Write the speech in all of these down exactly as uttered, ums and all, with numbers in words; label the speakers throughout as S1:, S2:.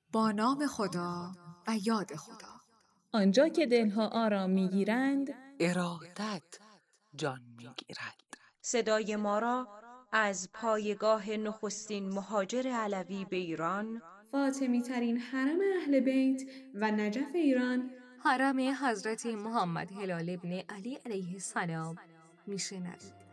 S1: با نام خدا و یاد خدا.
S2: آنجا که دلها آرام میگیرند،
S3: ارادت جان میگیرد.
S4: صدای ما را از پایگاه نخستین مهاجر علوی به ایران،
S5: فاطمی ترین حرم اهل بیت و نجف ایران،
S1: حرم حضرت محمد هلال ابن علی علیه السلام میشنوید.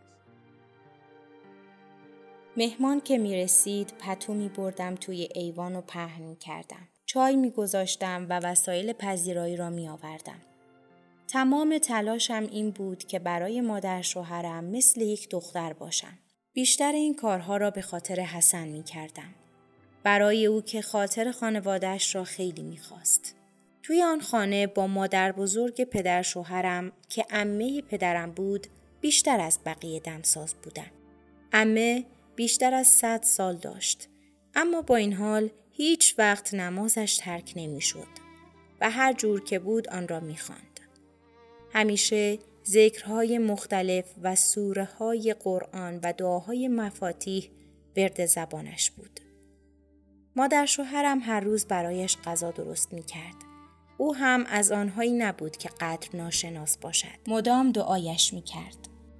S6: مهمان که می رسید پتو می بردم توی ایوان و پهن می کردم. چای می گذاشتم و وسایل پذیرایی را می آوردم. تمام تلاشم این بود که برای مادر شوهرم مثل یک دختر باشم. بیشتر این کارها را به خاطر حسن می کردم. برای او که خاطر خانواده‌اش را خیلی می خواست. توی آن خانه با مادر بزرگ پدر شوهرم که عمه پدرم بود بیشتر از بقیه دمساز بودم. عمه بیشتر از صد سال داشت، اما با این حال هیچ وقت نمازش ترک نمی شد و هر جور که بود آن را می خواند. همیشه ذکرهای مختلف و سوره های قرآن و دعاهای مفاتیح ورد زبانش بود. مادر شوهرم هر روز برایش غذا درست می کرد. او هم از آنهایی نبود که قدر ناشناس باشد. مدام دعایش می کرد.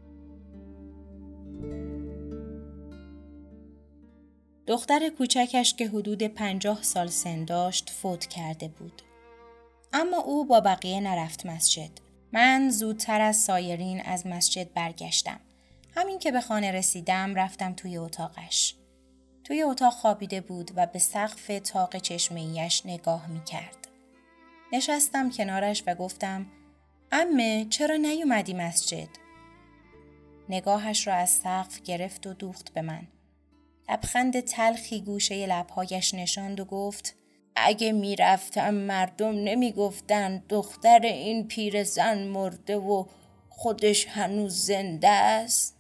S6: دختر کوچکش که حدود پنجاه سال سن داشت فوت کرده بود. اما او با بقیه نرفت مسجد. من زودتر از سایرین از مسجد برگشتم. همین که به خانه رسیدم رفتم توی اتاقش. توی اتاق خوابیده بود و به سقف طاق چشمه‌ایش نگاه می کرد. نشستم کنارش و گفتم عمه چرا نیومدی مسجد؟ نگاهش را از سقف گرفت و دوخت به من. لبخند تلخی گوشه لبهایش نشاند و گفت اگه میرفتم مردم نمیگفتن دختر این پیرزن مرده و خودش هنوز زنده است؟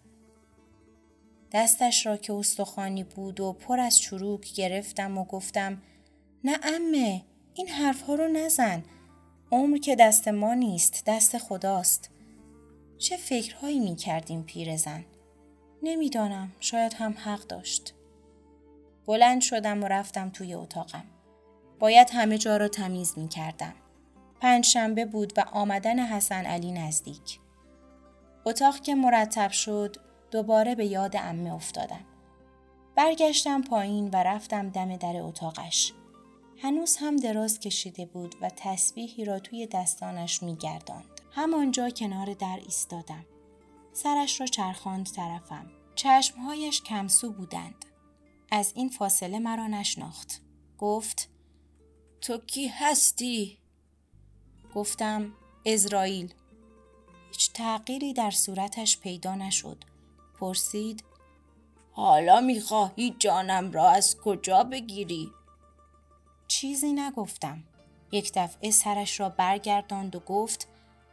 S6: دستش را که استخوانی بود و پر از چروک گرفتم و گفتم نه عمه این حرفها رو نزن. عمر که دست ما نیست، دست خداست. چه فکرهایی میکردیم پیرزن؟ نمیدانم، شاید هم حق داشت. بلند شدم و رفتم توی اتاقم. باید همه جا را تمیز می کردم. پنج شنبه بود و آمدن حسن علی نزدیک. اتاق که مرتب شد دوباره به یاد عمه افتادم. برگشتم پایین و رفتم دم در اتاقش. هنوز هم دراز کشیده بود و تسبیحی را توی دستانش می گرداند. همانجا کنار در ایستادم. سرش را چرخاند طرفم. چشمهایش کمسو بودند. از این فاصله مرا نشناخت. گفت تو کی هستی؟ گفتم عزرائیل. هیچ تغییری در صورتش پیدا نشد. پرسید حالا میخواهی جانم را از کجا بگیری؟ چیزی نگفتم. یک دفعه سرش را برگرداند و گفت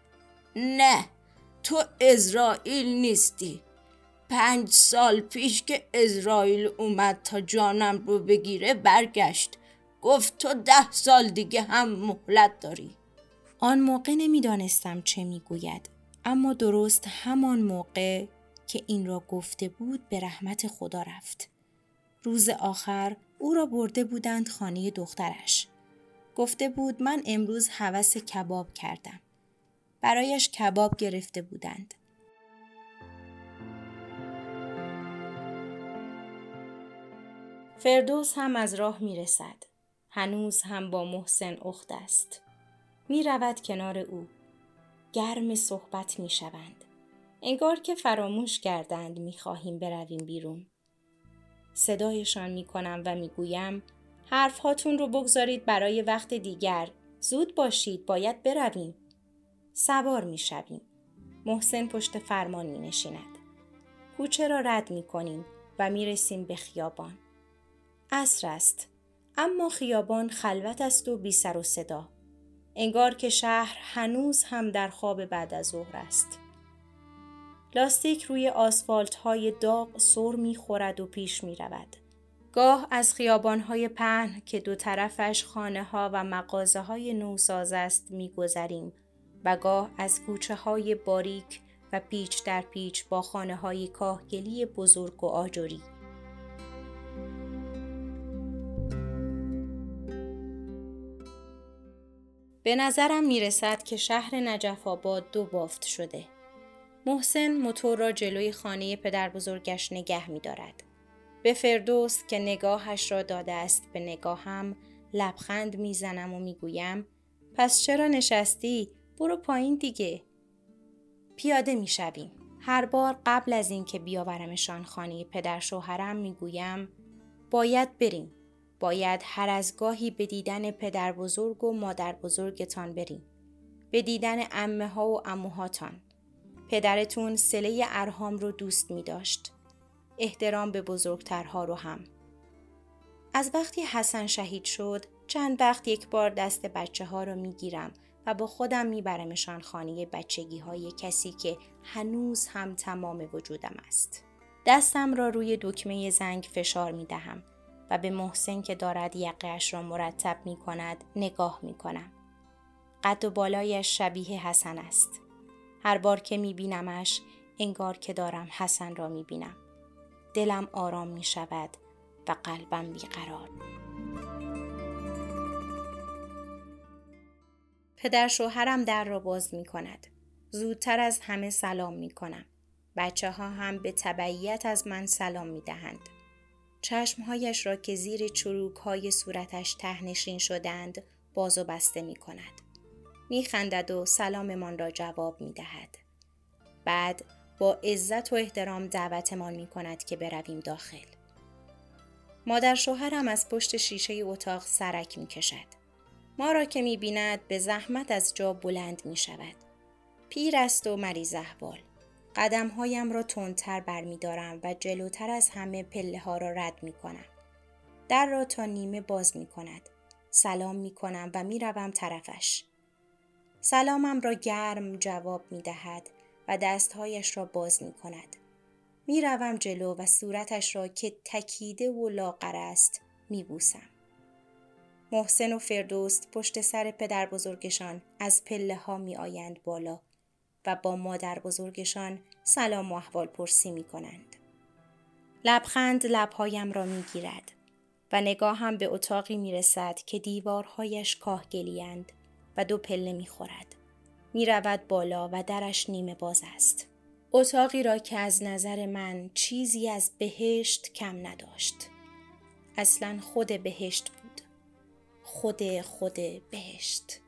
S6: نه تو عزرائیل نیستی. پنج سال پیش که عزرائیل اومد تا جانم رو بگیره برگشت. گفت تو ده سال دیگه هم مهلت داری. آن موقع نمیدانستم چه میگوید، اما درست همان موقع که این را گفته بود به رحمت خدا رفت. روز آخر او را برده بودند خانه دخترش. گفته بود من امروز هوس کباب کردم. برایش کباب گرفته بودند. فردوس هم از راه می رسد. هنوز هم با محسن اخت است. می رود کنار او. گرم صحبت می شوند. انگار که فراموش کردند می خواهیم برویم بیرون. صدایشان می کنم و می گویم حرف هاتون رو بگذارید برای وقت دیگر. زود باشید، باید برویم. سوار می شویم. محسن پشت فرمان می نشیند. کوچه را رد می کنیم و می رسیم به خیابان. عصر است، اما خیابان خلوت است و بی سر و صدا. انگار که شهر هنوز هم در خواب بعد از ظهر است. لاستیک روی آسفالت های داغ سر می خورد و پیش می رود. گاه از خیابان های پهن که دو طرفش خانه ها و مغازه های نوساز است می گذریم و گاه از کوچه های باریک و پیچ در پیچ با خانه های کاهگلی بزرگ و آجری. به نظرم میرسد که شهر نجف آباد دو بافت شده. محسن موتور را جلوی خانه پدر بزرگش نگه می دارد. به فردوس که نگاهش را داده است به نگاهم لبخند می زنم و می گویم پس چرا نشستی؟ برو پایین دیگه. پیاده می شویم. هر بار قبل از این که بیاورمشان خانه پدر شوهرم می گویم باید بریم. باید هر از گاهی به دیدن پدر بزرگ و مادر بزرگتان بریم. به دیدن عمه ها و عموهاتان. پدرتون صله ارحام رو دوست می داشت. احترام به بزرگترها رو هم. از وقتی حسن شهید شد چند وقت یک بار دست بچه ها رو می گیرم و با خودم می برمشان خانه بچگی های کسی که هنوز هم تمام وجودم است. دستم را روی دکمه زنگ فشار می دهم و به محسن که دارد یقه‌اش را مرتب می کند نگاه می کنم. قد و بالایش شبیه حسن است. هر بار که می بینمش انگار که دارم حسن را می بینم. دلم آرام می شود و قلبم بیقرار. پدر شوهرم در را باز می کند. زودتر از همه سلام می کنم. بچه ها هم به تبعیت از من سلام می دهند. چشمهایش را که زیر چروک های صورتش تهنشین شدند باز و بسته می کند. می خندد و سلاممان را جواب می دهد. بعد با عزت و احترام دعوتمان می کند که برویم داخل. مادر شوهرم از پشت شیشه اتاق سرک می کشد. ما را که می بیند به زحمت از جا بلند می شود. پیر است و مریض احوال. قدمهایم را تندتر بر می دارم و جلوتر از همه پله ها را رد می کنم. در را تا نیمه باز می کند. سلام می کنم و می روم طرفش. سلامم را گرم جواب می دهد و دستهایش را باز می کند. می روم جلو و صورتش را که تکیده و لاغر است می بوسم. محسن و فردوس پشت سر پدر بزرگشان از پله ها می آیند بالا و با مادر بزرگشان سلام و احوال پرسی می کنند. لبخند لبهایم را می گیرد و نگاهم به اتاقی می رسد که دیوارهایش کاهگلی‌اند و دو پله می خورد. می رود بالا و درش نیمه باز است. اتاقی را که از نظر من چیزی از بهشت کم نداشت. اصلاً خود بهشت بود. خود خود بهشت.